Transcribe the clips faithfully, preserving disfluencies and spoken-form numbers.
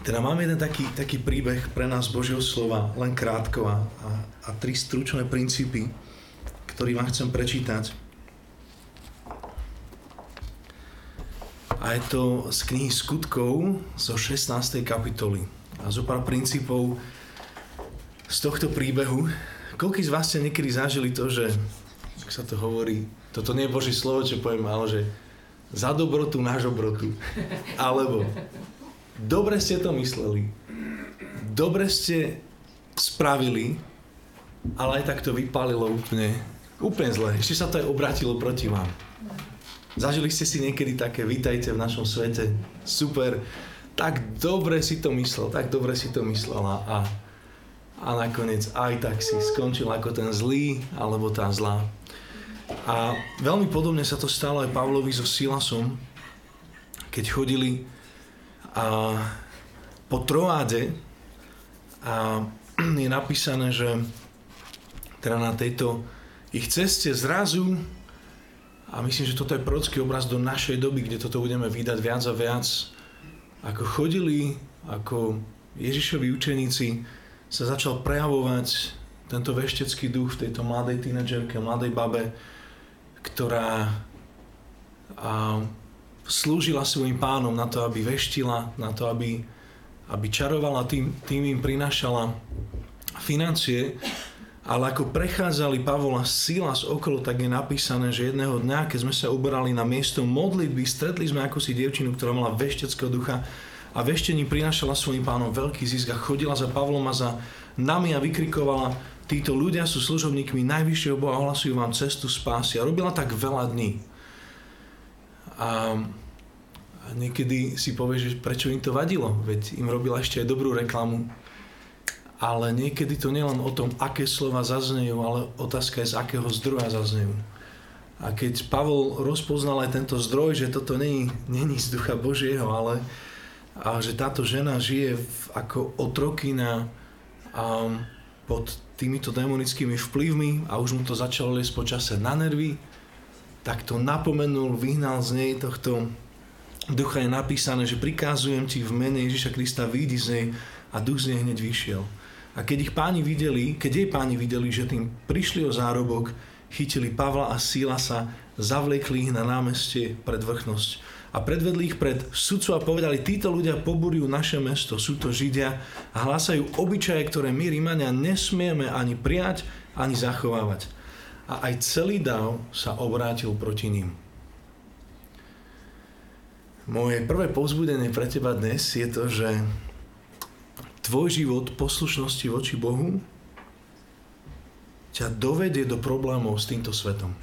Teda máme jeden taký, taký príbeh pre nás Božieho slova, len krátko a, a, a tri stručné princípy, ktorý vám chcem prečítať. A je to z knihy Skutkov zo šestnástej kapitoly. A zo pár princípov z tohto príbehu. Koľký z vás ste niekedy zažili to, že, ak sa to hovorí, toto nie je Božie slovo, čo poviem, ale že za dobrotu na žobrotu. Alebo dobre ste to mysleli, dobre ste spravili, ale aj tak to vypálilo úplne, úplne zle. Ešte sa to aj obrátilo proti vám. Zažili ste si niekedy také, vítajte v našom svete, super, tak dobre si to myslel, tak dobre si to myslela a, a nakoniec aj tak si skončil ako ten zlý alebo tá zlá. A veľmi podobne sa to stalo aj Pavlovi so Silasom, keď chodili a po Troáde a je napísané, že teda na tejto ich ceste zrazu, a myslím, že toto je prorocký obraz do našej doby, kde toto budeme vydať viac a viac, ako chodili, ako Ježišovi učeníci, sa začal prejavovať tento veštecký duch v tejto mladej tínedžerke, mladej babe, ktorá a, slúžila svojim pánom na to, aby veštila, na to, aby, aby čarovala, tým, tým im prinášala financie, ale ako prechádzali Pavol a Silas okolo, tak je napísané, že jedného dňa, keď sme sa uberali na miesto modlitby, stretli sme ako si dievčinu, ktorá mala vešteckého ducha a veštením prinášala svojim pánom veľký zisk a chodila za Pavlom a za nami a vykrikovala: títo ľudia sú služobníkmi najvyššieho Boha, ohlasujú vám cestu spásy. A robila tak veľa dní. A, a niekedy si povieš, že prečo im to vadilo, veď im robila ešte aj dobrú reklamu. Ale niekedy to nie len o tom, aké slova zaznejú, ale otázka je, z akého zdroja zaznejú. A keď Pavol rozpoznal aj tento zdroj, že toto není, není z ducha Božieho, ale a že táto žena žije v, ako otrokyna a pod týmito demonickými vplyvmi a už mu to začalo liesť počase na nervy, tak to napomenul, vyhnal z nej tohto ducha. Je napísané, že prikázujem ti v mene Ježiša Krista, vyjdi z nej, a duch z nej hneď vyšiel. A keď ich páni videli, keď jej páni videli, že tým prišli o zárobok, chytili Pavla a Silasa, zavlekli ich na námestie pred vrchnosť a predvedli ich pred sudcu a povedali: títo ľudia poburujú naše mesto, sú to Židia a hlásajú obyčaje, ktoré my Rímania nesmieme ani prijať, ani zachovávať. A aj celý dáv sa obrátil proti ním. Moje prvé povzbudenie pre teba dnes je to, že tvoj život poslušnosti voči Bohu ťa dovedie do problémov s týmto svetom.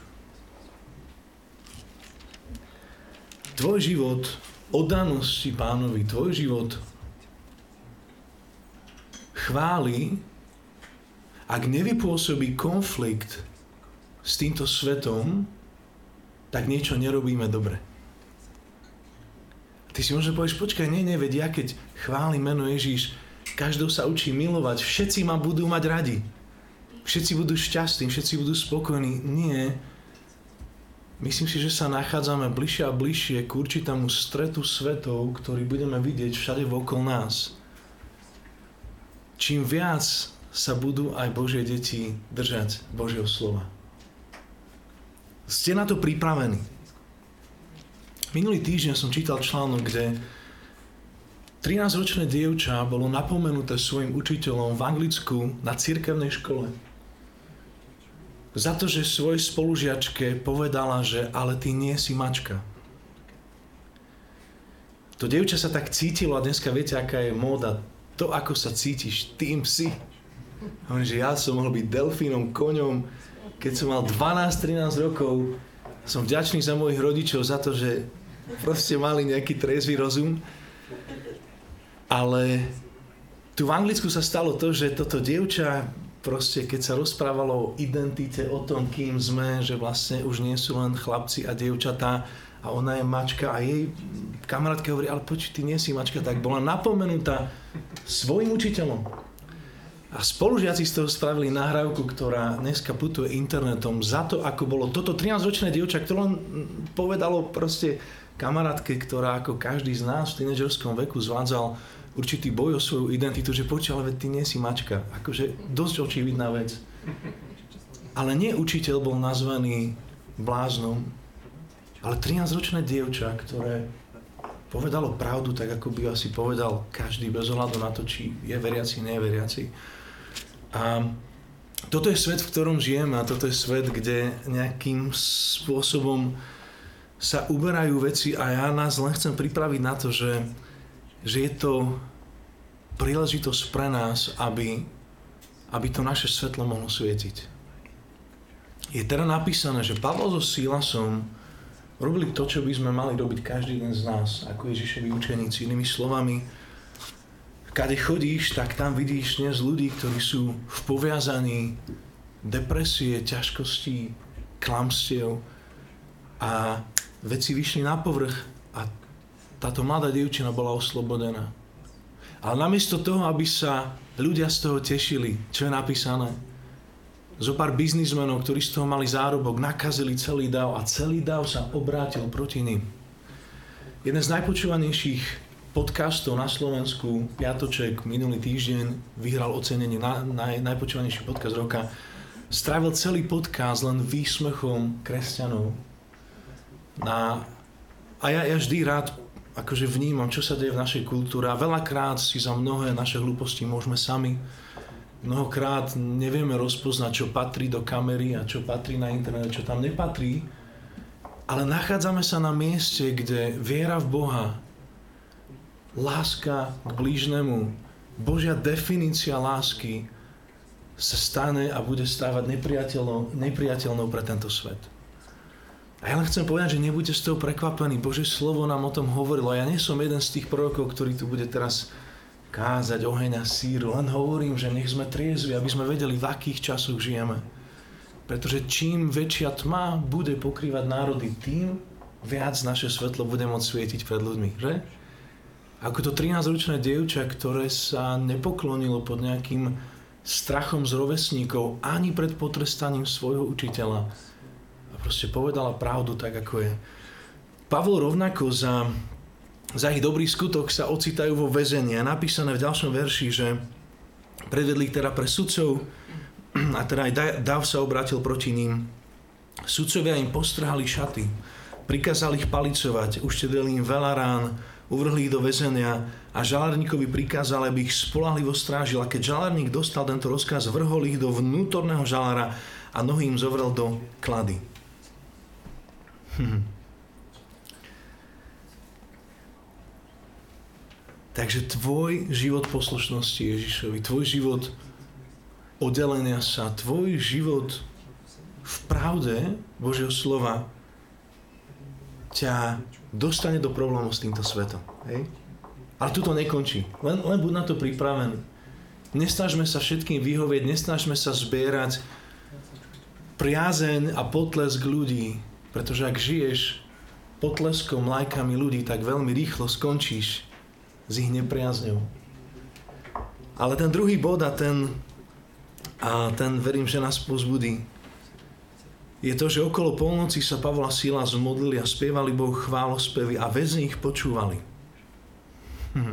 Tvoj život oddanosti Pánovi, tvoj život chváli, ak nevypôsobí konflikt s týmto svetom, tak niečo nerobíme dobre. Ty si možno povieš: počkaj, nie, nie, veď ja keď chválim meno Ježíš, každý sa učí milovať, všetci ma budú mať radi. Všetci budú šťastní, všetci budú spokojní. Nie. Myslím si, že sa nachádzame bližšie a bližšie k určitému stretu svetov, ktorý budeme vidieť všade okolo nás. Čím viac sa budú aj Božie deti držať Božieho slova. Ste na to pripravení? Minulý týždeň som čítal článok, kde trinásťročné dievča bolo napomenuté svojim učiteľom v Anglicku na cirkevnej škole za to, že svojej spolužiačke povedala, že ale ty nie si mačka. To dievča sa tak cítilo a dneska viete, aká je móda. To, ako sa cítiš, tým si. Hovorím, že ja som mohol byť delfínom, koňom. Keď som mal dvanásť trinásť rokov, som vďačný za mojich rodičov za to, že proste mali nejaký trezvý rozum. Ale tu v Anglicku sa stalo to, že toto dievča proste, keď sa rozprávalo o identite, o tom, kým sme, že vlastne už nie sú len chlapci a dievčatá a ona je mačka a jej kamarátka hovorí: ale počuj, ty nie si mačka, tak bola napomenutá svojim učiteľom. A spolužiaci z toho spravili nahrávku, ktorá dneska putuje internetom za to, ako bolo toto trinásťročné dievča, ktoré len povedalo proste kamarátke, ktorá ako každý z nás v tínedžerskom veku zvádzal určitý boj o svoju identitu, že počuj, ale ty nie si mačka. Akože dosť očividná vec. Ale nie učiteľ bol nazvaný bláznom, ale trinásťročné dievča, ktoré povedalo pravdu, tak ako by asi povedal každý, bez ohľadu na to, či je veriaci, nie je veriaci. A toto je svet, v ktorom žijeme, a toto je svet, kde nejakým spôsobom sa uberajú veci, a ja nás len chcem pripraviť na to, že, že je to príležitosť pre nás, aby, aby to naše svetlo mohlo svietiť. Je teda napísané, že Pavol so Silasom robili to, čo by sme mali robiť každý jeden z nás, ako Ježišovi učeníci. Inými slovami, kade chodíš, tak tam vidíš dnes ľudí, ktorí sú v poviazaní depresie, ťažkostí, klamstiev, a veci vyšli na povrch a táto mladá dievčina bola oslobodená. Ale namiesto toho, aby sa ľudia z toho tešili, čo je napísané, zo pár biznismenov, ktorí z toho mali zárobok, nakazili celý dav a celý dav sa obrátil proti ním. Jeden z najpočúvanejších podcastov na Slovensku, Piatoček, minulý týždeň vyhral ocenenie na, na najpočúvanejší podcast roka. Strávil celý podcast len výsmechom kresťanov. Na, a ja, ja vždy rád akože vnímam, čo sa deje v našej kultúre, a veľakrát si za mnohé naše hlúposti môžeme sami. Mnohokrát nevieme rozpoznať, čo patrí do kamery a čo patrí na internet, čo tam nepatrí, ale nachádzame sa na mieste, kde viera v Boha, láska k blížnemu, Božia definícia lásky sa stane a bude stávať nepriateľnou, nepriateľnou pre tento svet. A ja len chcem povedať, že nebuďte z toho prekvapení. Božie slovo nám o tom hovorilo. Ja nie som jeden z tých prorokov, ktorý tu bude teraz kázať oheň a síru. Len hovorím, že nech sme triezvi, aby sme vedeli, v akých časoch žijeme. Pretože čím väčšia tma bude pokrývať národy, tým viac naše svetlo bude môcť svietiť pred ľuďmi, že? Ako to trinásťročné dievča, ktoré sa nepoklonilo pod nejakým strachom z rovesníkov ani pred potrestaním svojho učiteľa. A proste povedala pravdu tak, ako je. Pavol rovnako za Za ich dobrý skutok sa ocitajú vo väzení. A napísané v ďalšom verši, že predvedli ich teda pre sudcov, a teda aj dav sa obrátil proti ním. Sudcovia im postrhali šaty, prikázali ich palicovať, uštedrili im veľa rán, uvrhli ich do väzenia a žalárníkovi prikázali, aby ich spoľahlivo strážil. A keď žalárník dostal tento rozkaz, vrhol ich do vnútorného žalára a nohy im zovrel do klady. Hm. Takže tvoj život poslušnosti Ježišovi, tvoj život oddelenia sa, tvoj život v pravde Božieho slova ťa dostane do problémov s týmto svetom. Hej? Ale tu to nekončí. Len, len buď na to pripravený. Nesnažme sa všetkým vyhovieť, nesnažme sa zbierať priazeň a potlesk ľudí, pretože ak žiješ potleskom, lajkami ľudí, tak veľmi rýchlo skončíš s ich nepriazňou. Ale ten druhý bod a ten, a ten verím, že nás povzbudí, je to, že okolo polnoci sa Pavol a Sila zmodlili a spievali Bohu chválospevy a väzni ich počúvali. Hm.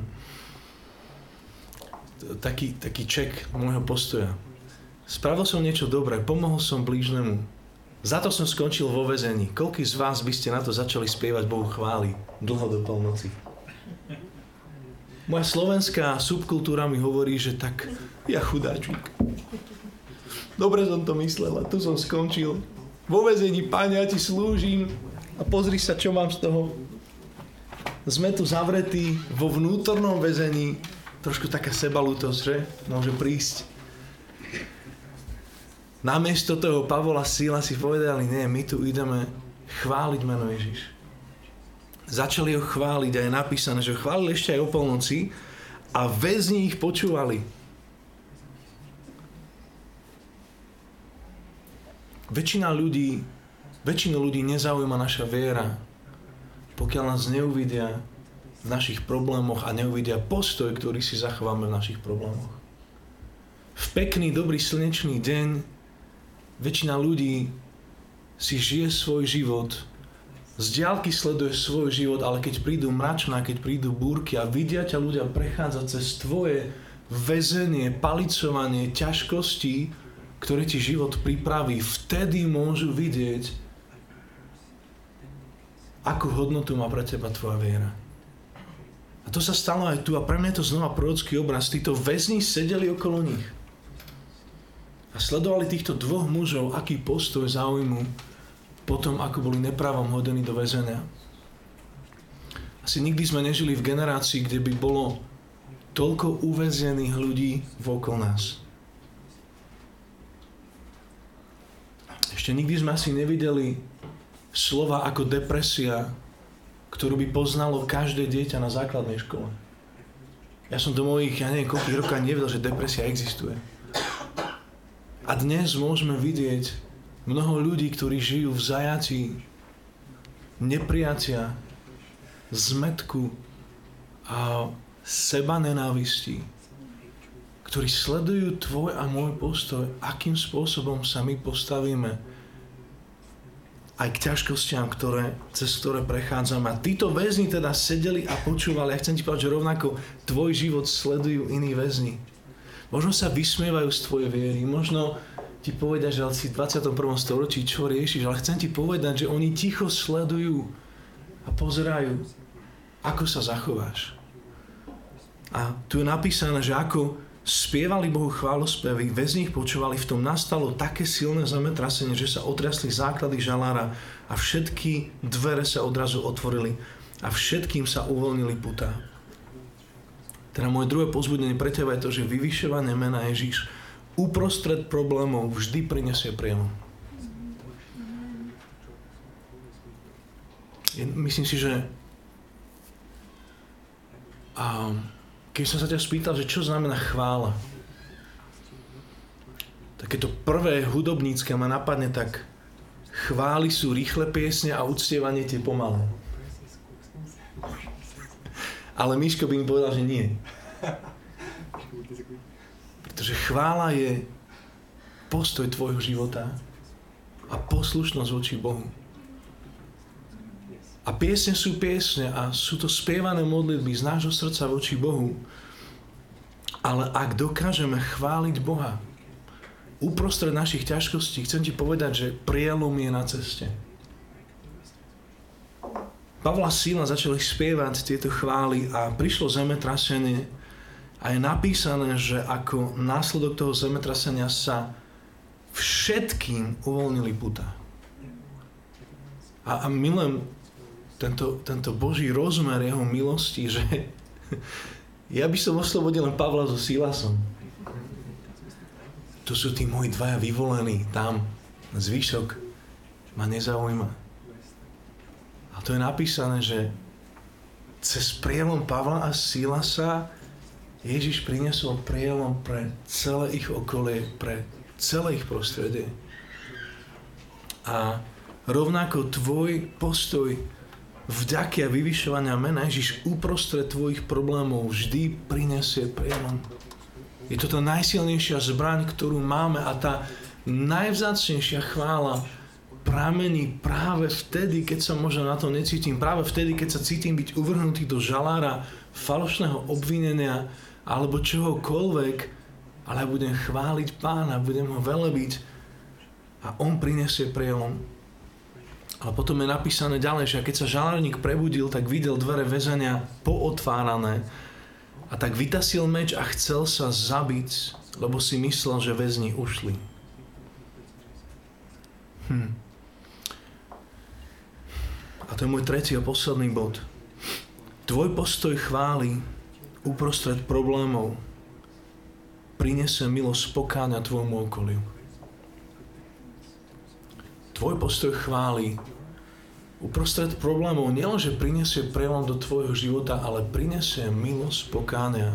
Taký, taký ček môjho postoja. Spravil som niečo dobré, pomohol som blížnemu. Za to som skončil vo väzení. Koľký z vás by ste na to začali spievať Bohu chvály dlho do polnoci? Moja slovenská subkultúra mi hovorí, že tak ja chudáčik. Dobre som to myslela, tu som skončil. Vo väzení, Páne, ja ti slúžim a pozri sa, čo mám z toho. Sme tu zavretí vo vnútornom väzení. Trošku taká sebalútosť, že? Môže prísť. Namiesto toho Pavol a Sila si povedali, nie, my tu ideme chváliť meno Ježiš. Začali ho chváliť a je napísané, že ho chválili ešte aj o polnoci a väzni ich počúvali. Väčšina ľudí, väčšinu ľudí nezaujíma naša viera, pokiaľ nás neuvidia v našich problémoch a neuvidia postoj, ktorý si zachováme v našich problémoch. V pekný, dobrý, slnečný deň väčšina ľudí si žije svoj život Z diaľky sleduješ svoj život, ale keď prídu mračná, keď prídu búrky a vidia ťa ľudia prechádzať cez tvoje väzenie, palicovanie, ťažkosti, ktoré ti život pripraví, vtedy môžu vidieť, akú hodnotu má pre teba tvoja viera. A to sa stalo aj tu a pre mňa je to znova prorocký obraz. Títo väzni sedeli okolo nich a sledovali týchto dvoch mužov, aký postoj zaujmu potom, ako boli nepravom hodení do väzenia. Asi nikdy sme nežili v generácii, kde by bolo toľko uväznených ľudí vokol nás. Ešte nikdy sme asi nevideli slova ako depresia, ktorú by poznalo každé dieťa na základnej škole. Ja som do mojich, ja neviem, koľkých rokov nevedel, že depresia existuje. A dnes môžeme vidieť mnoho ľudí, ktorí žijú v zajatí nepriatia, zmätku a seba nenávisti, ktorí sledujú tvoj a môj postoj, akým spôsobom sa my postavíme aj k ťažkostiam, ktoré, cez ktoré prechádzame. A títo väzni teda sedeli a počúvali. Ja chcem ti povedať, že rovnako tvoj život sledujú iní väzni. Možno sa vysmievajú z tvojej viery, možno ti povedať, že si v dvadsiatom prvom storočí čo riešiš, ale chcem ti povedať, že oni ticho sledujú a pozerajú, ako sa zachováš. A tu je napísané, že ako spievali Bohu chválospevy, väzni ich počúvali, v tom nastalo také silné zemetrasenie, že sa otriasli základy žalára a všetky dvere sa odrazu otvorili a všetkým sa uvoľnili putá. Teda moje druhé povzbudenie pre teba je to, že vyvyšovanie mena Ježiš uprostred problémov vždy prinesie prielom. Myslím si, že um, keď som sa ťa spýtal, že čo znamená chvála, takéto prvé hudobnícke ma napadne tak: chvály sú rýchle piesne a uctievanie tie pomalé. Ale Miško by mi povedal, že nie. Pretože chvála je postoj tvojho života a poslušnosť voči Bohu. A piesne sú piesne a sú to spievané modlitby z nášho srdca voči Bohu. Ale ak dokážeme chváliť Boha uprostred našich ťažkostí, chcem ti povedať, že prielom je na ceste. Pavla Síla začali spievať tieto chvály a prišlo zemetrasenie a je napísané, že ako následok toho zemetrasenia sa všetkým uvoľnili putá. A, a milujem tento, tento Boží rozmer jeho milosti, že ja by som oslobodil len Pavla so Sílasom. To sú tí moji dvaja vyvolení tam. Zvyšok ma nezaujíma. A to je napísané, že cez prielom Pavla a Sílasa Ježiš priniesol prielom pre celé ich okolie, pre celé ich prostredie. A rovnako tvoj postoj vďaky a vyvyšovania mena Ježiš uprostred tvojich problémov vždy prinesie prielom. Je to tá najsilnejšia zbraň, ktorú máme, a tá najvzácnejšia chvála pramení práve vtedy, keď sa možno na to necítim, práve vtedy, keď sa cítim byť uvrhnutý do žalára falošného obvinenia alebo čohokoľvek, ale budem chváliť Pána, budem ho velebiť a on prinesie prielom. Ale potom je napísané ďalej, že keď sa žalárnik prebudil, tak videl dvere väzenia pootvárané a tak vytasil meč a chcel sa zabiť, lebo si myslel, že väzni ušli. Hm. A to je môj tretí a posledný bod. Tvoj postoj chvály uprostred problémov prinesie milosť pokáňa tvojmu okoliu. Tvoj postoj chvály uprostred problémov nielenže prinesie prelom do tvojho života, ale prinesie milosť pokáňa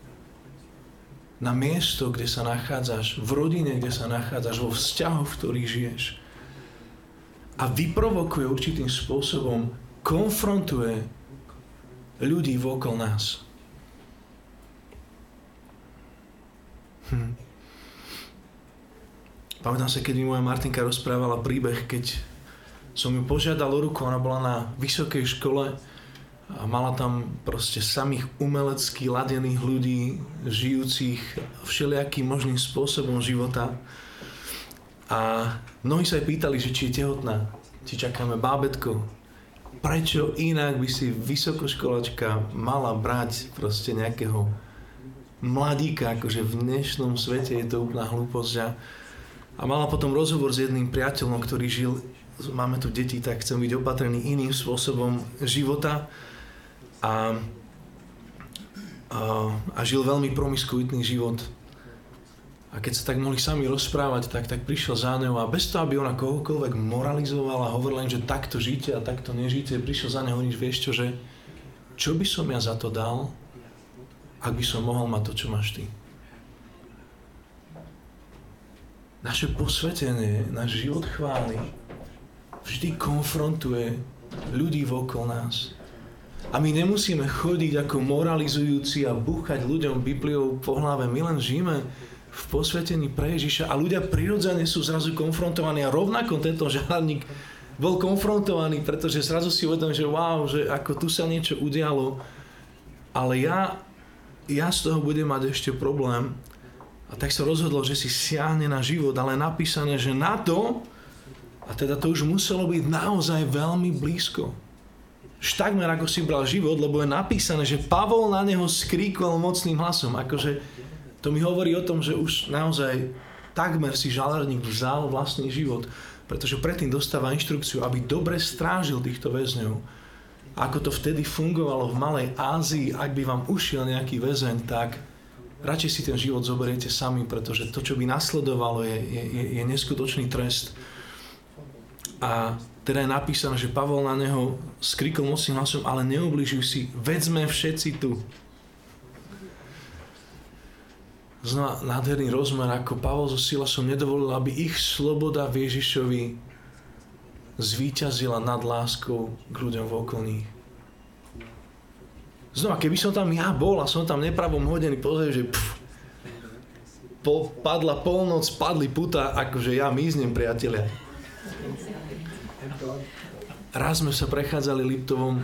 na miesto, kde sa nachádzaš, v rodine, kde sa nachádzaš, vo vzťahoch, v ktorých žiješ. A vyprovokuje určitým spôsobom, konfrontuje ľudí vokol nás. Hm. Pamätám sa, keď mi moja Martinka rozprávala príbeh, keď som ju požiadal o ruku, ona bola na vysokej škole a mala tam proste samých umelecky ladených ľudí, žijúcich všelijakým možným spôsobom života. A mnohí sa aj pýtali, že či je tehotná, či čakáme bábätko. Prečo inak by si vysokoškolačka mala brať proste nejakého mladíka, akože v dnešnom svete je to úplná hlúposť. A, a mala potom rozhovor s jedným priateľom, ktorý žil, máme tu deti, tak chcem byť opatrený iným spôsobom života. A, a, a žil veľmi promiskuitný život. A keď sa tak mohli sami rozprávať, tak, tak prišiel za ňou a bez toho, aby ona kohokoľvek moralizovala a hovorila im, že takto žite a takto nežite, prišiel za ňou, hovoríš, vieš čo, že čo by som ja za to dal, ak by som mohol mať to, čo máš ty. Naše posvetenie, náš život chvály vždy konfrontuje ľudí okolo nás. A my nemusíme chodiť ako moralizujúci a búchať ľuďom Bibliou po hlave. My len žijeme v posvetení pre Ježiša a ľudia prirodzene sú zrazu konfrontovaní a rovnako tento žalárnik bol konfrontovaný, pretože zrazu si uvedom, že wow, že ako tu sa niečo udialo, ale ja, ja z toho budem mať ešte problém. A tak sa rozhodol, že si siahne na život, ale je napísané, že na to, a teda to už muselo byť naozaj veľmi blízko. Takmer ako si bral život, lebo je napísané, že Pavol na neho skríkol mocným hlasom. Akože to mi hovorí o tom, že už naozaj takmer si žalárnik vzal vlastný život, pretože predtým dostáva inštrukciu, aby dobre strážil týchto väzňov. Ako to vtedy fungovalo v Malej Ázii, ak by vám ušiel nejaký väzeň, tak radšej si ten život zoberiete sami, pretože to, čo by nasledovalo, je, je, je neskutočný trest. A teda je napísané, že Pavol na neho skrikol mocným hlasom, ale neubližuj si, veď sme všetci tu. Znova nádherný rozmer, ako Pavol so Silasom nedovolil, aby ich sloboda v Ježišovi zvíťazila nad láskou k ľuďom v okolí. Znova, keby som tam ja bol a som tam nepravom hodený, pozrieť, že pff, po, padla polnoc, padli puta, akože ja miznem, priatelia. Raz sme sa prechádzali Liptovom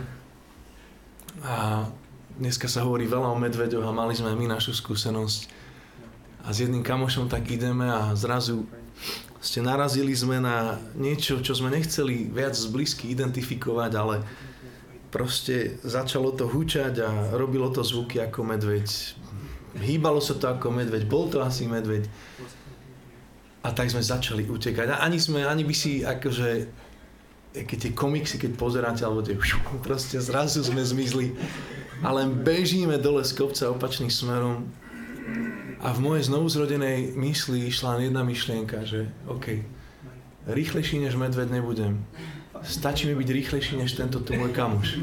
a dneska sa hovorí veľa o medveďoch a mali sme aj my našu skúsenosť. A s jedným kamošom tak ideme a zrazu ste narazili sme na niečo, čo sme nechceli viac zblízky identifikovať, ale proste začalo to hučať a robilo to zvuky ako medveď. Hýbalo sa to ako medveď, bol to asi medveď. A tak sme začali utekať. A ani sme, ani by si akože keď tie komiksy, keď pozeráte, alebo tie proste zrazu sme zmizli. A len bežíme dole z kopca opačným smerom. A v mojej znovuzrodenej mysli išla jedna myšlienka, že OK, rýchlejší než medveď nebudem. Stačí mi byť rýchlejší než tento tu môj kamoš.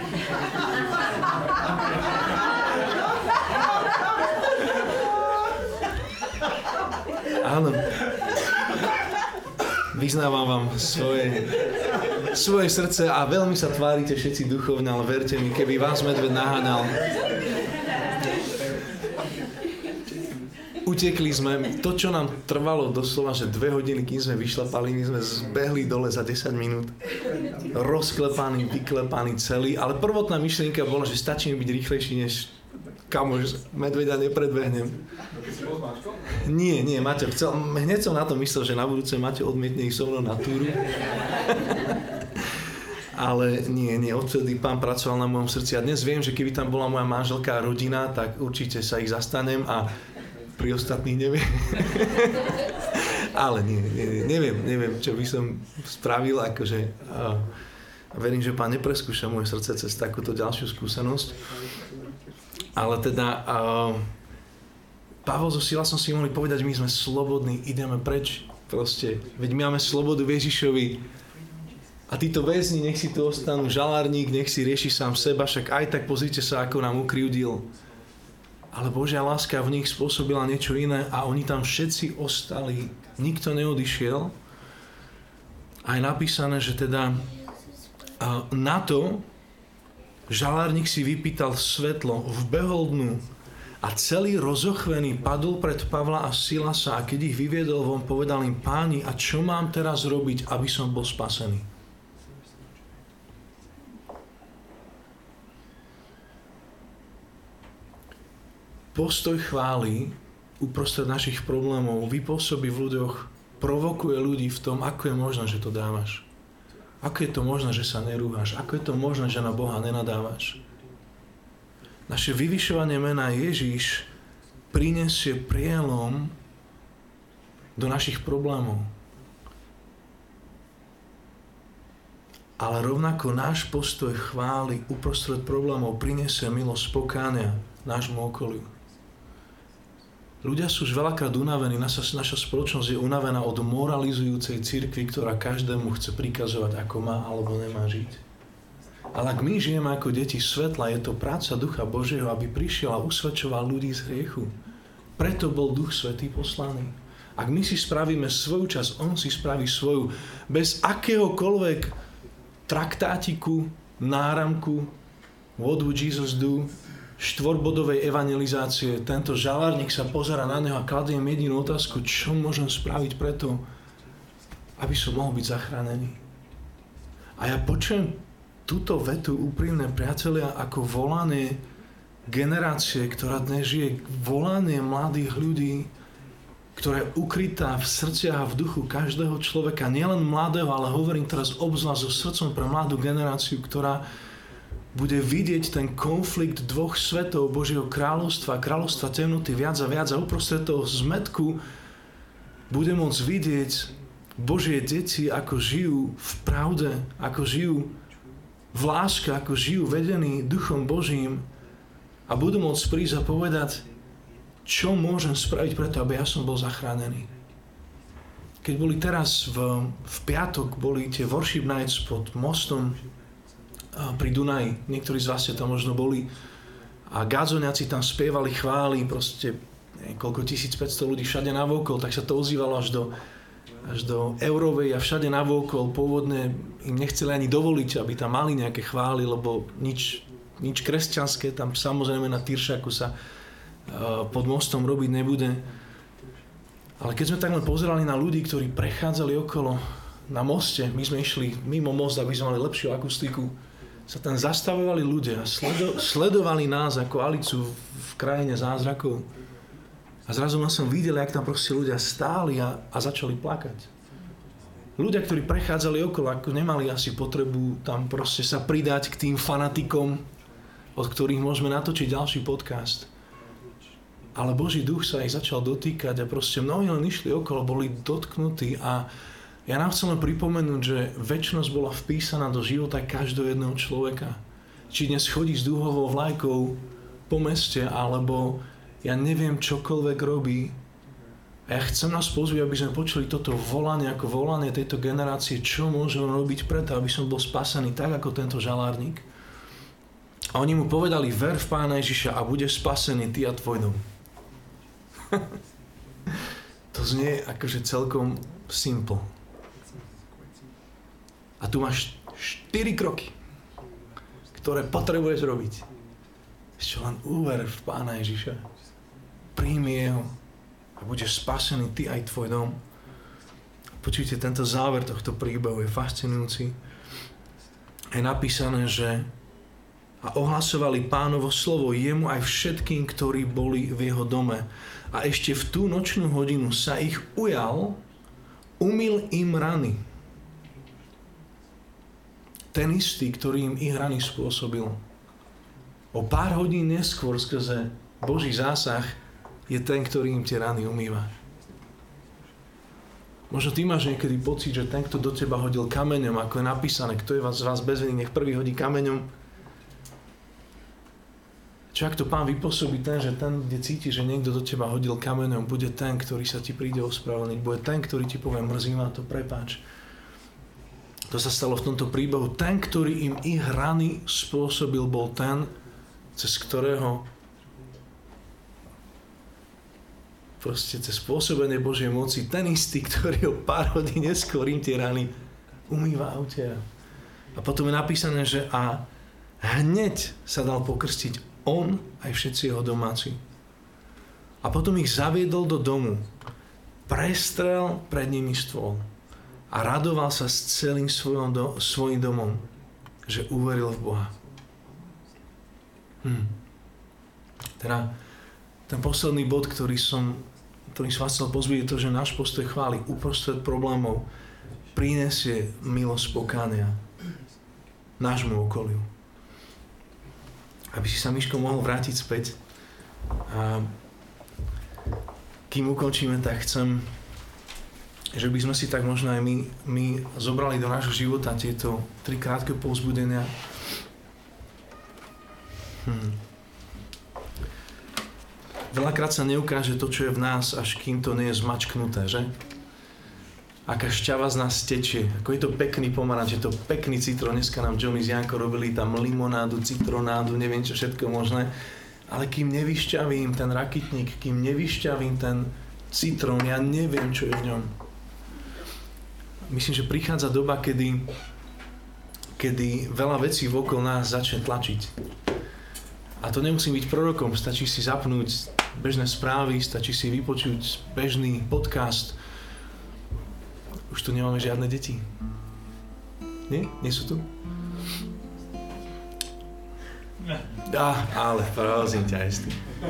Áno. Vyznávam vám svoje, svoje srdce a veľmi sa tvárite všetci duchovne, ale verte mi, keby vás medveď naháňal. Utekli sme, to čo nám trvalo doslova, že dve hodiny, kým sme vyšlapali, my sme zbehli dole za desať minút. Rozklepaný, vyklepaný celý, ale prvotná myšlienka bola, že stačí mi byť rýchlejší než kamož, medveďa nepredbehnem. Nie, nie, Maťo, chcel, hneď som na to myslel, že na budúce Maťo odmietne ísť so mnou na túru. Ale nie, nie, odtedy Pán pracoval na mojom srdci a dnes viem, že keby tam bola moja manželka a rodina, tak určite sa ich zastanem a pri ostatných neviem. Ale nie, nie, neviem, neviem, čo by som spravil, akože a verím, že Pán nepreskúša moje srdce cez takúto ďalšiu skúsenosť. Ale teda uh, Pavol so Silasom si mohli povedať, že my sme slobodní, ideme preč. Proste, veď my máme slobodu v Ježišovi. A títo väzni, nech si tu ostanú, žalárnik, nech si rieši sám seba, však aj tak pozrite sa, ako nám ukryvdil. Ale Božia láska v nich spôsobila niečo iné a oni tam všetci ostali. Nikto neodišiel. A je napísané, že teda uh, na to žalárnik si vypýtal svetlo, vbehol dnu a celý rozochvený padol pred Pavla a Silasa a keď ich vyviedol von, povedal im: Páni, a čo mám teraz robiť, aby som bol spasený? postoj chvály uprostred našich problémov vypôsobí v ľuďoch, provokuje ľudí v tom, ako je možné, že to dávaš. Ako je to možné, že sa nerúhaš? Ako je to možné, že na Boha nenadávaš? Naše vyvyšovanie mena Ježiš prinesie prielom do našich problémov. Ale rovnako náš postoj chvály uprostred problémov prinesie milosť pokánia nášmu okoliu. Ľudia sú už veľakrát unavení, naša, naša spoločnosť je unavená od moralizujúcej cirkvi, ktorá každému chce prikazovať, ako má alebo nemá žiť. Ale ak my žijeme ako deti svetla, je to práca Ducha Božieho, aby prišiel a usvedčoval ľudí z hriechu. Preto bol Duch Svätý poslaný. Ak my si spravíme svoju časť, on si spraví svoju. Bez akéhokoľvek traktátiku, náramku, what would Jesus do? Štvorbodovej evangelizácie. Tento žalárnik sa pozerá na neho a kladie im jedinú otázku, čo môžem spraviť preto, aby som mohol byť zachránený. A ja počujem túto vetu, úprimné priatelia, ako volanie generácie, ktorá dnes žije, volanie mladých ľudí, ktorá je ukrytá v srdciach a v duchu každého človeka, nielen mladého, ale hovorím teraz obzvlášť so srdcom pre mladú generáciu, ktorá bude vidieť ten konflikt dvoch svetov Božieho kráľovstva, kráľovstva temnoty viac a viac a uprostred toho zmätku bude môcť vidieť Božie deti, ako žijú v pravde, ako žijú v láske, ako žijú vedení Duchom Božím a budú môcť prísť a povedať, čo môžem spraviť preto, aby ja som bol zachránený. Keď boli teraz v, v piatok, boli tie worship nights pod mostom pri Dunaji. Niektorí z vás ste tam možno boli a gádzoniaci tam spievali chvály, proste neviem, koľko tisícpäťsto ľudí všade navokol, tak sa to ozývalo až do, až do Eurovej a všade navokol. Pôvodne im nechceli ani dovoliť, aby tam mali nejaké chvály, lebo nič, nič kresťanské tam samozrejme na Tyršaku sa uh, pod mostom robiť nebude. Ale keď sme takhle pozerali na ľudí, ktorí prechádzali okolo na moste, my sme išli mimo most, aby sme mali lepšiu akustiku, sa tam zastavovali ľudia a sledo, sledovali nás ako Alicu v krajine zázrakov. A zrazu som videl, jak tam proste ľudia stáli a, a začali plakať. Ľudia, ktorí prechádzali okolo, ako nemali asi potrebu tam proste sa pridať k tým fanatikom, od ktorých môžeme natočiť ďalší podcast. Ale Boží duch sa ich začal dotýkať a proste mnohí len išli okolo, boli dotknutí a ja nám chcem len pripomenúť, že večnosť bola vpísaná do života každého jedného človeka. Či dnes chodí s dúhovou vlajkou po meste, alebo ja neviem čokoľvek robí. A ja chcem nás pozvať, aby sme počuli toto volanie ako volanie tejto generácie, čo môžem robiť preto, aby som bol spasený tak ako tento žalárnik. A oni mu povedali, ver v Pána Ježiša a budeš spasený ty a tvoj dom. To znie akože celkom simple. A tu máš štyri kroky, ktoré potrebuješ robiť. Ešte len uver v Pána Ježiša. Príjmi Jeho a budeš spasený ty aj tvoj dom. Počujte, tento záver tohto príbehu je fascinujúci. Je napísané, že a ohlasovali Pánovo slovo jemu aj všetkým, ktorí boli v jeho dome. A ešte v tú nočnú hodinu sa ich ujal, umyl im rany. Ten istý, ktorý im ich rany spôsobil. O pár hodín neskôr skrze Boží zásah je ten, ktorý im tie rany umýva. Možno ty máš niekedy pocit, že ten, kto do teba hodil kameňom, ako je napísané, kto je z vás bez viny, nech prvý hodí kameňom. Čo ak to Pán vypôsobí ten, že ten, kde cíti, že niekto do teba hodil kameňom, bude ten, ktorý sa ti príde ospravedlniť, bude ten, ktorý ti povie, mrzí ma to, prepáč. To sa stalo v tomto príbehu. Ten, ktorý im ich rany spôsobil, bol ten, cez ktorého proste cez spôsobenie Božej moci, ten istý, ktorý o pár hodín neskôr im tie rany umýva a utiera. A potom je napísané, že a hneď sa dal pokrstiť on aj všetci jeho domáci. A potom ich zaviedol do domu. Prestrel pred nimi stôl. A radoval sa s celým svojom do, svojim domom, že uveril v Boha. Hm. Teda ten posledný bod, ktorý som, ktorý som vás chcel pozvieť, je to, že náš postoj chvály uprostred problémov prinesie milosť pokánia nášmu okoliu. Aby si sa, Miško, mohol vrátiť späť. A kým ukončíme, tak chcem, že by sme si tak možno aj my, my zobrali do nášho života tieto tri krátke povzbudenia. Hm. Veľakrát sa neukáže to, čo je v nás, až kým to nie je zmačknuté, že? Aká šťava z nás tečie, ako je to pekný pomaranč, je to pekný citrón. Dneska nám Johnny s Janko robili tam limonádu, citronádu, neviem čo všetko možné. Ale kým nevyšťavím ten rakitník, kým nevyšťavím ten citrón, ja neviem, čo je v ňom. Myslím, že prichádza doba, kedy, kedy veľa vecí okolo nás začne tlačiť. A to nemusím byť prorokom, stačí si zapnúť bežné správy, stačí si vypočuť bežný podcast. Už tu nemáme žiadne deti. Nie? Nie sú tu? Á, ale prosím ťa, istý.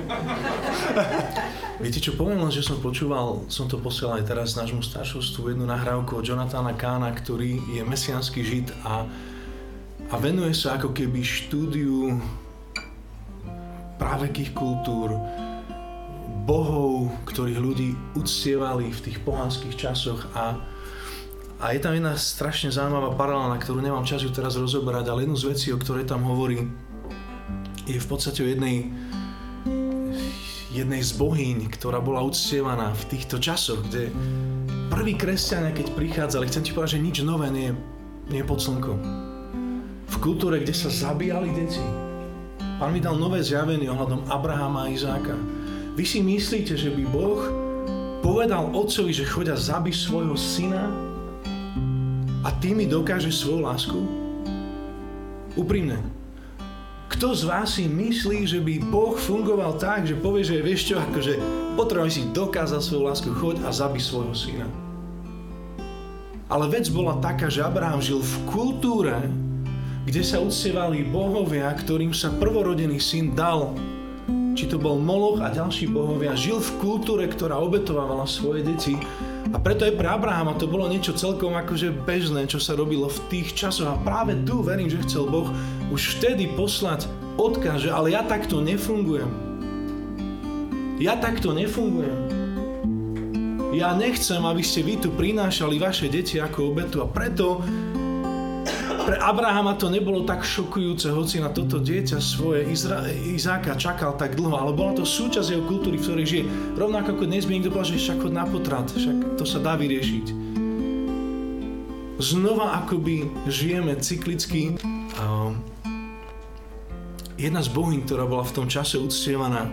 Viete čo, poviem len, že som počúval, som to posielal aj teraz nášmu staršovstvu, jednu nahrávku od Jonathana Kahna, ktorý je mesiánsky žid a, a venuje sa ako keby štúdiu právekých kultúr, bohov, ktorých ľudí uctievali v tých pohanských časoch a A je tam jedna strašne zaujímavá paralela, na ktorú nemám čas ju teraz rozoberať, ale jednu z vecí, o ktorej tam hovorí, je v podstate o jednej, jednej z bohyň, ktorá bola uctievaná v týchto časoch, kde prví kresťania, keď prichádzali, chcem ti povedať, že nič nové nie, nie je pod slnkom. V kultúre, kde sa zabíjali deti. Pán mi dal nové zjavenie ohľadom Abrahama a Izáka. Vy si myslíte, že by Boh povedal otcovi, že choď a zabij svojho syna a ty mi dokážeš svoju lásku? Úprimne. Kto z vás si myslí, že by Boh fungoval tak, že povie, že vieš čo, akože potrebujem si dokázať svoju lásku, choď a zabij svojho syna. Ale vec bola taká, že Abraham žil v kultúre, kde sa uctievali bohovia, ktorým sa prvorodený syn dal. Či to bol Moloch a ďalší bohovia. Žil v kultúre, ktorá obetovávala svoje deti. A preto aj pre Abrahama to bolo niečo celkom akože bežné, čo sa robilo v tých časoch. A práve tu verím, že chcel Boh už vtedy poslať odkaz, že ale ja takto nefungujem. Ja takto nefungujem. Ja nechcem, aby ste vy tu prinášali vaše deti ako obetu. A preto pre Abrahama to nebolo tak šokujúce, hoci na toto dieťa svoje Izra- Izáka čakal tak dlho, ale bola to súčasť jeho kultúry, v ktorej žije. Rovnako ako dnes by niekto povedal, že však chod na potrat, však to sa dá vyriešiť. Znova akoby žijeme cyklicky. Um, jedna z bohyň, ktorá bola v tom čase uctievaná,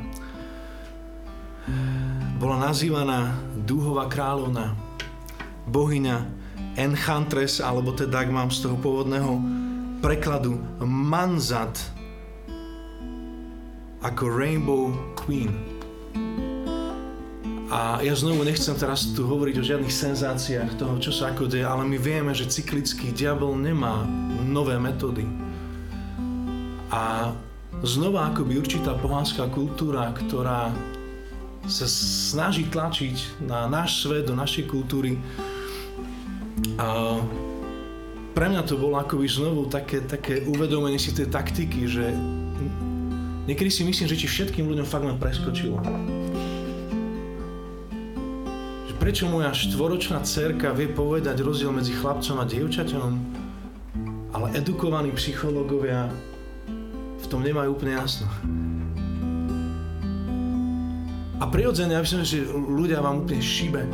bola nazývaná Dúhová kráľovna, bohyňa Enchantress, alebo teda, ak mám z toho pôvodného prekladu, Manzat, ako Rainbow Queen. A ja znovu nechcem teraz tu hovoriť o žiadnych senzáciách toho, čo sa ako deje, ale my vieme, že cyklický diabol nemá nové metódy. A znova akoby určitá pohanská kultúra, ktorá sa snaží tlačiť na náš svet, do našej kultúry. A pre mňa to bolo akoby znovu také, také uvedomenie si tej taktiky, že niekedy si myslím, že či všetkým ľuďom fakt len preskočilo. Že prečo moja štvoročná dcerka vie povedať rozdiel medzi chlapcom a dievčaťom, ale edukovaní psychológovia v tom nemajú úplne jasno. A prirodzene, ja myslím, že ľudia vám úplne šíbe.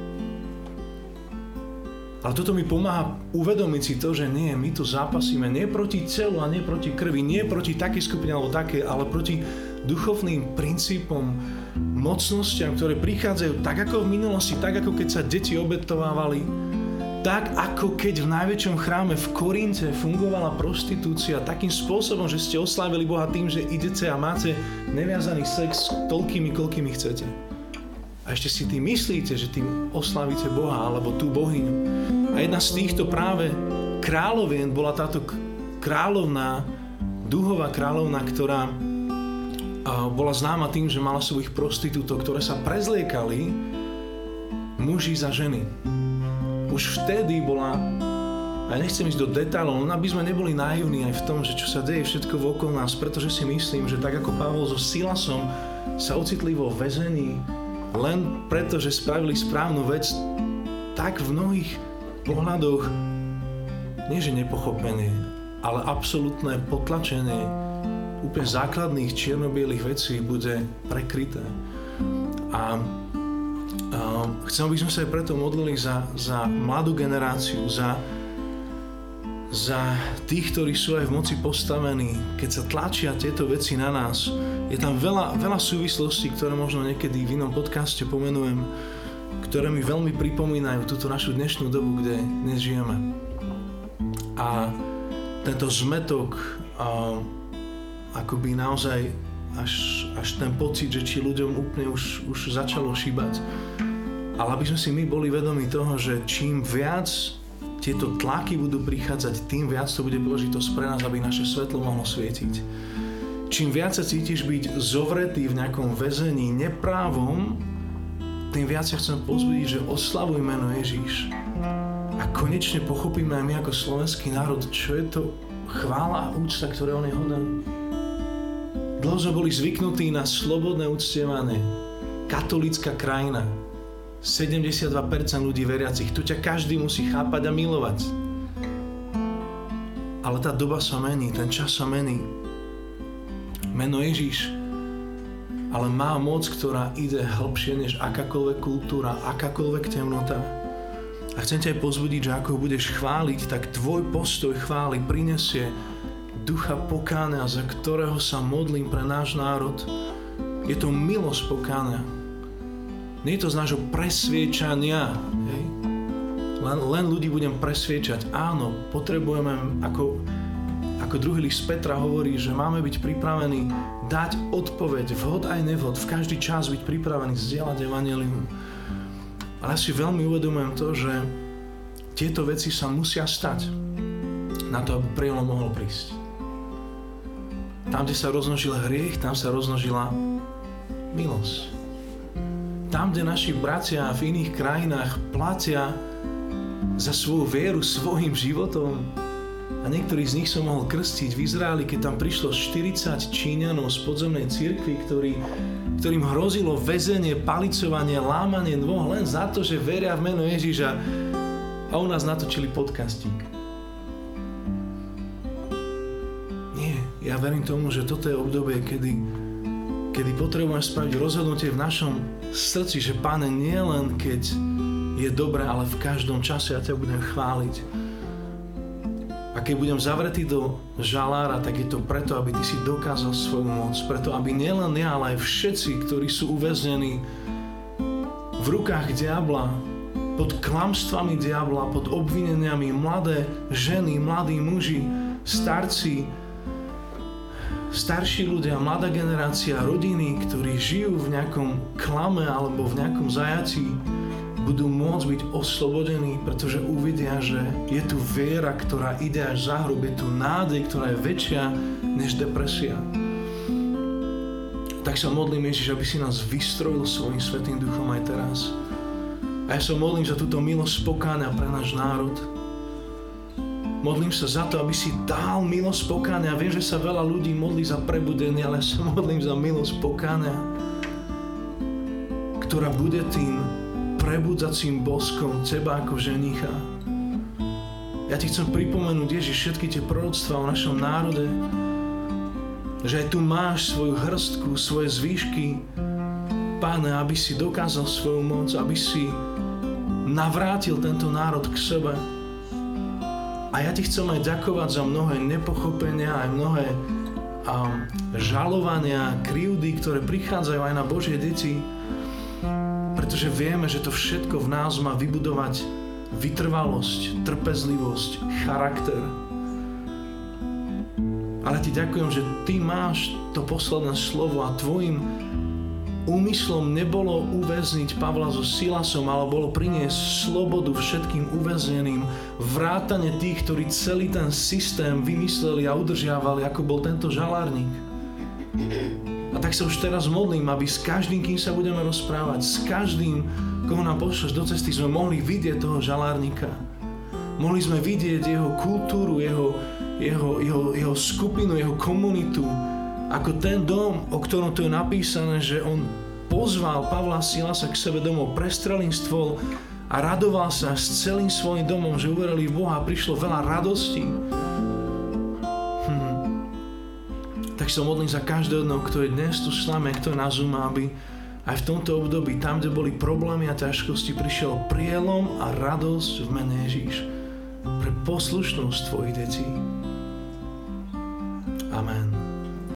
Ale toto mi pomáha uvedomiť si to, že nie, my tu zápasíme nie proti telu a nie proti krvi, nie proti takej skupine alebo také, ale proti duchovným princípom, mocnostiam, ktoré prichádzajú tak ako v minulosti, tak ako keď sa deti obetovávali, tak ako keď v najväčšom chráme v Korinte fungovala prostitúcia takým spôsobom, že ste oslávili Boha tým, že idete a máte neviazaný sex s toľkými, koľkými chcete. A ešte si tým myslíte, že tým oslavíte Boha alebo tú bohyňu. A jedna z týchto práve kráľovien bola táto kráľovná, Dúhová kráľovná, ktorá bola známa tým, že mala svojich prostitútov, ktoré sa prezliekali muži za ženy. Už vtedy bola, a ja nechcem ísť do detailov, len aby sme neboli naivní aj v tom, že čo sa deje všetko okolo nás, pretože si myslím, že tak ako Pavol so Silasom sa ocitli vo väzení len preto, že spravili správnu vec, tak v mnohých pohľadoch nie že nepochopenie, ale absolútne potlačenie úplne základných čierno-bielých vecí bude prekryté. A, a chcem, aby sme sa aj preto modlili za, za mladú generáciu, za, za tých, ktorí sú aj v moci postavení. Keď sa tlačia tieto veci na nás, je tam veľa, veľa súvislostí, ktoré možno niekedy v inom podcaste pomenujem, ktoré mi veľmi pripomínajú túto našu dnešnú dobu, kde dnes žijeme. A tento zmetok a, akoby naozaj až, až ten pocit, že či ľuďom úplne už, už začalo šíbať. Ale aby sme si my boli vedomi toho, že čím viac tieto tlaky budú prichádzať, tým viac to bude dôležitosť pre nás, aby naše svetlo mohlo svietiť. Čím viac sa cítiš byť zovretý v nejakom väzení neprávom, tým viac sa chcem pozbudiť, že oslavuj meno Ježíš. A konečne pochopíme aj my ako slovenský národ, čo je to chvála a úcta, ktoré on je hoden. Dlho sme boli zvyknutí na slobodné uctievanie. Katolícka krajina. sedemdesiatdva percent ľudí veriacich. Tu ťa každý musí chápať a milovať. Ale tá doba sa mení, ten čas sa mení. Meno Ježíš ale má moc, ktorá ide hlbšie než akákoľvek kultúra, akákoľvek temnota. A chcem ťa aj pozbudiť, že ako ho budeš chváliť, tak tvoj postoj chvály prinesie ducha pokánia, za ktorého sa modlím pre náš národ. Je to milosť pokánia. Nie je to z nášho presviečania. Hej? Len, len ľudí budem presviečať. Áno, potrebujeme, ako, ako druhý list Petra hovorí, že máme byť pripravení dať odpoveď, vhod aj nevhod, v každý čas byť pripravení zdieľať evanjelium. Ale ja si veľmi uvedomujem to, že tieto veci sa musia stať na to, aby prielom mohol prísť. Tam, kde sa rozmnožil hriech, tam sa rozmnožila milosť. Tam, kde naši bratia v iných krajinách platia za svoju vieru svojim životom, a niektorí z nich som mohol krstiť v Izraeli, keď tam prišlo štyridsať Číňanov z podzemnej cirkvi, ktorý, ktorým hrozilo väzenie, palicovanie, lámanie nôh len za to, že veria v meno Ježíša, a u nás natočili podcastík. Nie, ja verím tomu, že toto je obdobie, kedy, kedy potrebujeme spraviť rozhodnutie v našom srdci, že Pane, nie len keď je dobré, ale v každom čase ja ťa budem chváliť. A keď budem zavretý do žalára, tak je to preto, aby ty si dokázal svoju moc. Preto, aby nielen ja, ale aj všetci, ktorí sú uväznení v rukách diabla, pod klamstvami diabla, pod obvineniami, mladé ženy, mladí muži, starci, starší ľudia, mladá generácia, rodiny, ktorí žijú v nejakom klame alebo v nejakom zajací, budú môcť byť oslobodení, pretože uvidia, že je tu viera, ktorá ide až za hrob, je tu nádej, ktorá je väčšia než depresia. Tak sa modlím, Ježiš, aby si nás vystrojil svojím Svätým Duchom aj teraz. A ja sa modlím za túto milosť pokánia pre náš národ. Modlím sa za to, aby si dal milosť pokánia. Viem, že sa veľa ľudí modlí za prebudenie, ale ja sa modlím za milosť pokánia, ktorá bude tým prebudzacím boskom teba ako ženicha. Ja ti chcem pripomenúť, Ježiš, všetky tie proroctvá o našom národe, že aj tu máš svoju hrstku, svoje zvýšky, Páne, aby si dokázal svoju moc, aby si navrátil tento národ k sebe. A ja ti chcem aj ďakovať za mnohé nepochopenia, aj mnohé um, žalovania, krivdy, ktoré prichádzajú aj na Božie deti, pretože vieme, že to všetko v nás má vybudovať vytrvalosť, trpezlivosť, charakter. Ale ti ďakujem, že ty máš to posledné slovo a tvojim úmyslom nebolo uväzniť Pavla so Silasom, ale bolo priniesť slobodu všetkým uväzneným, vrátane tých, ktorí celý ten systém vymysleli a udržiavali, ako bol tento žalárnik. A A tak sa už teraz modlím, aby s každým, kým sa budeme rozprávať, s každým, koho nám pošleš do cesty, sme mohli vidieť toho žalárnika. Mohli sme vidieť jeho kultúru, jeho, jeho, jeho, jeho skupinu, jeho komunitu, ako ten dom, o ktorom tu je napísané, že on pozval Pavla a Silasa k sebe domov, prestrel im stôl a radoval sa s celým svojim domom, že uverili v Boha a prišlo veľa radosti. Hm. Tak sa modlím za každého, kto je dnes tu s nami, kto je na Zoom, aby aj v tomto období, tam, kde boli problémy a ťažkosti, prišiel prielom a radosť v mene Ježíš pre poslušnosť tvojich detí. Amen.